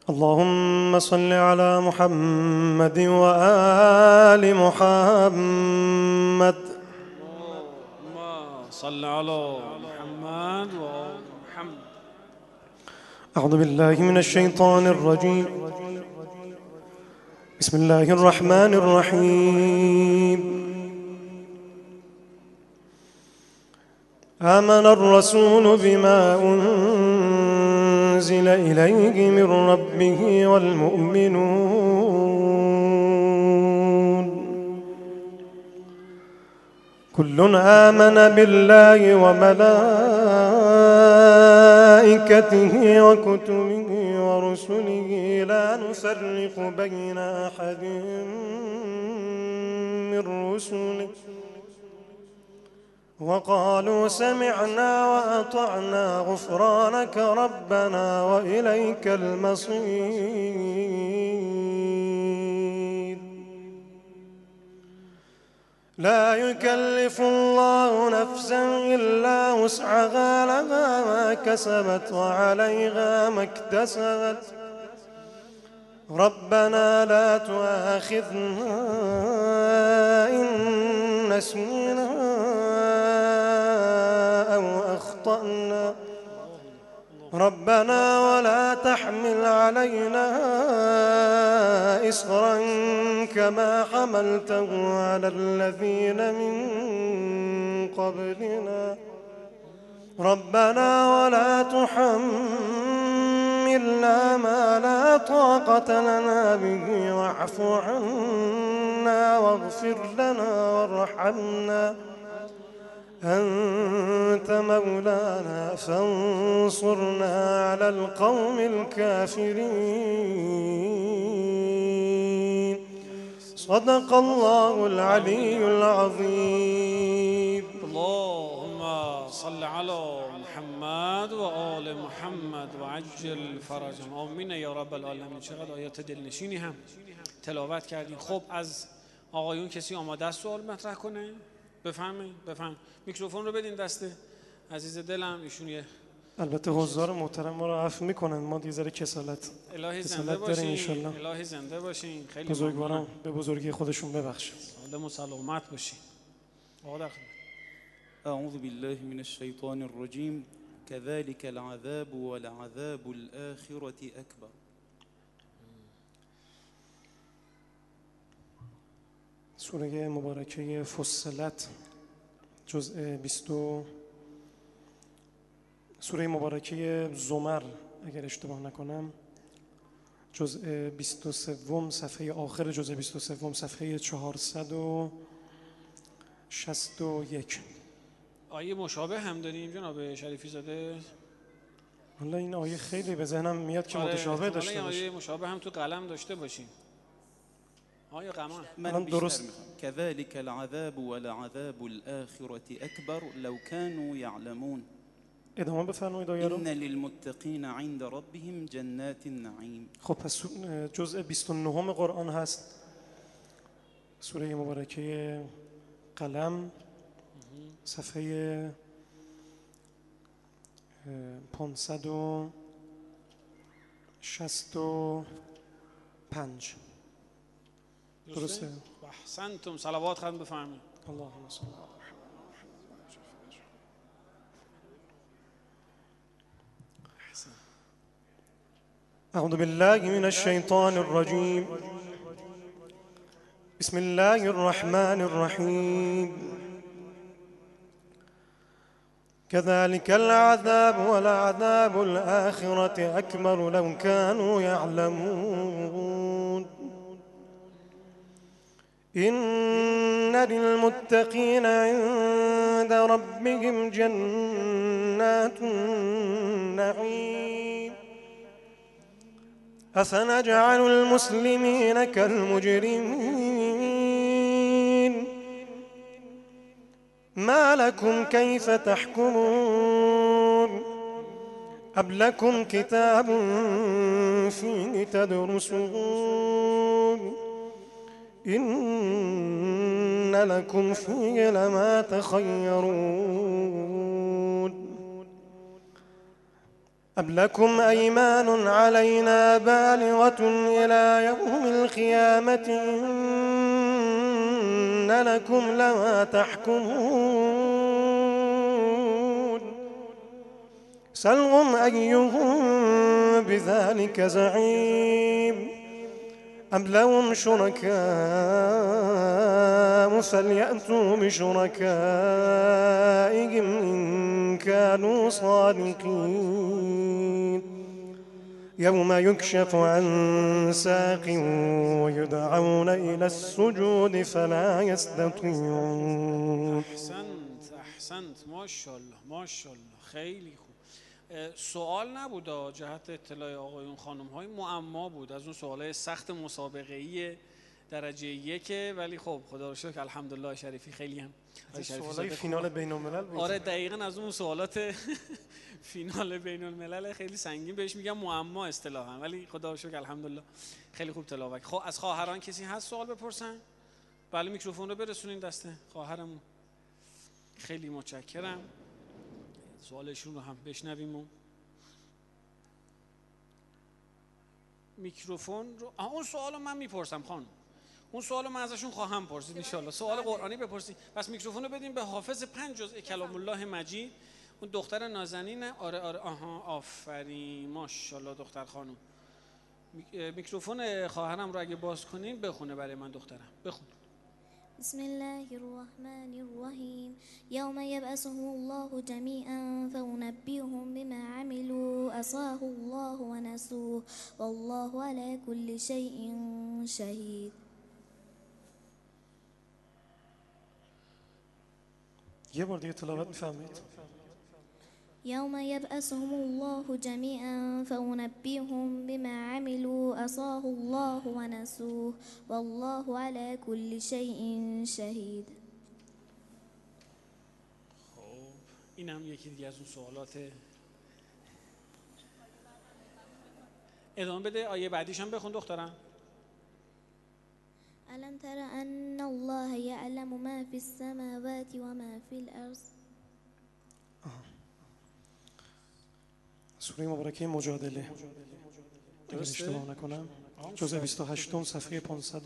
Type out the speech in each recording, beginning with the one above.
اللهم صل على محمد وآل محمد. اللهم صل على محمد وآل محمد. أعوذ بالله من الشيطان الرجيم. بسم الله الرحمن الرحيم. آمن الرسول بما أنزل إليه من ربه والمؤمنون كل آمن بالله وملائكته وكتبه ورسله لا نفرق بين أحد من رسله وقالوا سمعنا وأطعنا غفرانك ربنا وإليك المصير. لا يكلف الله نفسا إلا وسعها لها ما كسبت وعليها ما اكتسبت ربنا لا تؤاخذنا إن نسينا أو أخطأنا ربنا ولا تحمل علينا إصرا كما حملته على الذين من قبلنا ربنا ولا تحملنا ما لا طاقة لنا به واعف عنا واغفر لنا وارحمنا أنت مولانا فانصرنا على القوم الكافرين. صدق الله العلي العظيم. اللهم صل على محمد وآل محمد وعجل فرجهم. آمین یا رب العالمین. چقدر آیات دلنشینی هم تلاوت کردیم. خب از آقایون کسی آماده است سوال مطرح کنه؟ بفهمید. میکروفون رو بدین دست عزیز دلم. ایشون یه البته حضار محترم ما رو عفو میکنن، ما دیگه ذره کسالت داریم. الهی زنده باشین. خیلی بزرگواران به بزرگی خودشون ببخشید. سالم و سلامت باشین. أعوذ بالله من الشيطان الرجيم. كذلك العذاب ولعذاب الآخرة أكبر. سوره مبارکه فصلت جزء 20 سوره مبارکه زمر اگر اشتباه نکنم جزء 23 صفحه آخر جزء 23 صفحه 461. آیه مشابه هم داریم جناب شریفی زاده؟ والله این آیه خیلی به ذهنم میاد که متشابه داشته باشه. آیه مشابه هم تو قلم داشته باشیم. آیه قمر من درست. كذلك العذاب ولعذاب الآخرة أكبر لو كانوا يعلمون. ادامه بفرمایید آیه رو. إن للمتقين عند ربهم جنات النعيم. خب پس جزء 29 قرآن هست، سوره مبارکه قلم، صفحه 565. درسته؟ احسنتم. صلوات خواهد بفرمایید. اللهم صل علی أعوذ بالله من الشيطان الرجيم. بسم الله الرحمن الرحيم. كذلك العذاب ولعذاب الآخرة أكبر لو كانوا يعلمون. إن للمتقين عند ربهم جنات النعيم. أفنجعل المسلمين كالمجرمين ما لكم كيف تحكمون أم لكم كتاب فيه تدرسون إن لكم فيه لما تخيرون. أم لكم أيمان علينا بالغة إلى يوم القيامة إن لكم لما تحكمون سلهم أيهم بذلك زعيم أم لهم شركاء فليأتوا بشركائهم إن كانوا صادقين يوم يكشف عن ساق ويدعون إلى السجود فلا يستطيعون. احسنت ماشاءالله ماشاءالله خیلی خوب. سوال نبود جهت اطلاع آقایون خانم های، معما بود از اون سوالای سخت مسابقه‌ای درجه 1 ولی خب خدا رو شکر الحمدلله شریفی خیلی هم سوالای فینال بین الملل بود. آره دقیقاً از اون سوالات فینال بین الملل خیلی سنگین بهش میگم معما اصطلاحاً، ولی خدا رو شکر الحمدلله خیلی خوب تلاوت. خب از خواهران کسی هست سوال بپرسن؟ بله میکروفون رو برسونین دست خواهرمون. خیلی متشکرم. سوالشون رو هم بشنویم. و میکروفون رو اون سوالو من میپرسم خانم، اون سوالو من ازشون خواهم پرسید ان شاء الله. سوال قرآنی بپرسید. پس میکروفون رو بدیم به حافظ 5 جزء کلام الله مجید، اون دختر نازنینه. آره آها آفرین ماشاءالله دختر خانم. میکروفون خواهرم رو اگه باز کنین بخونه برای من دخترم. بخون. بسم الله الرحمن الرحيم يوم يبعثهم الله جميعا فينبئهم بما عملوا عصاه الله ونسوه والله على كل شيء شهيد. یه بار دیگه تلاوت می‌فرمایید. يوم يبعثهم الله جميعا فينبئهم بما عملوا عصاه الله ونسوه والله على كل شيء شهيد. خب اینم یکی دیگه از اون سوالات. ادامه بده. آیه بعدیش هم بخون دخترم. ألم تر أن الله يعلم ما في السماوات وما في الأرض. سوره مبارکه مجادله اگر اشتباه نکنم جزء 28 صفحه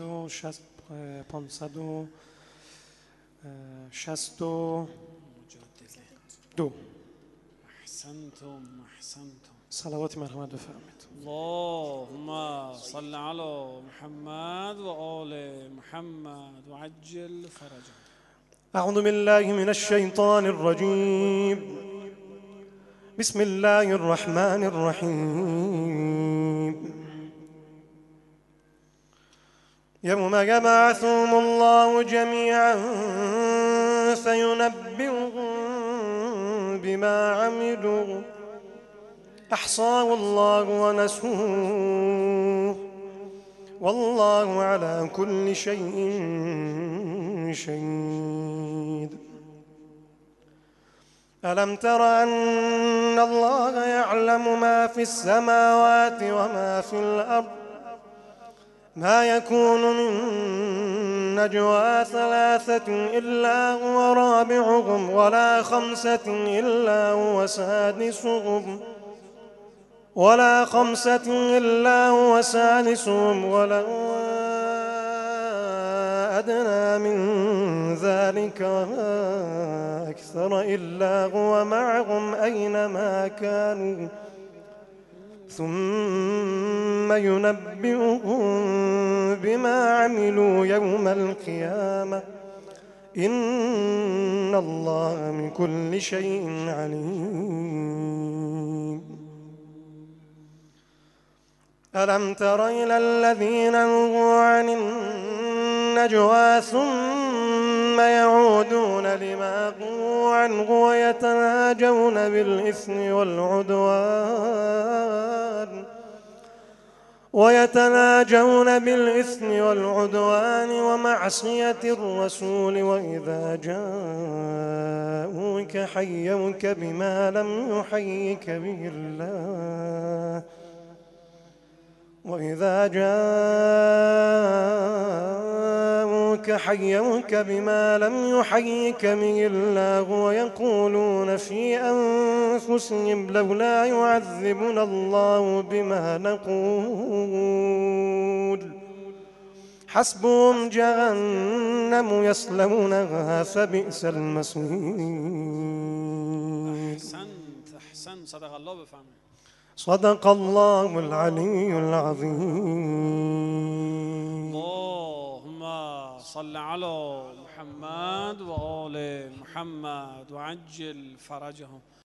562. احسنتم. صلوات مرحمت بفرمایید. اللهم صل على محمد و آل محمد و عجل فرجهم. اعوذ بالله من الشیطان الرجیم. بسم الله الرحمن الرحيم. يوم يبعثهم الله جميعا فينبئهم بما عملوا أحصاه الله ونسوه والله على كل شيء شهيد. ألم تر أن الله يعلم ما في السماوات وما في الأرض ما يكون من نجوى 3 إلا هو رابعهم ولا 5 إلا هو سادسهم ولا أدنى من ذلك وما أكثر إلا هو معهم أينما كانوا ثم ينبئهم بما عملوا يوم القيامة إن الله من كل شيء عليم. ألم تر إلى الذين نهوا عن النجوى ثم يعودون لما نهوا عنه ويتناجون بالإثم والعدوان ومعصية الرسول وإذا جاءوك حيوك بما لم يحيك به الله وإذا جاءوك يحيونك حيوك بما لم يحيك به الله ويقولون في أنفسهم لولا يعذبنا الله بما نقول حسبهم جهنم يصلونها فبئس المصير. احسنت صدق الله. بفهمه. صدق الله العلي العظيم. اللهم صل على محمد و آل محمد و عجل فرجهم.